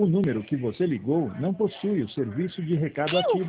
O número que você ligou não possui o serviço de recado ativo.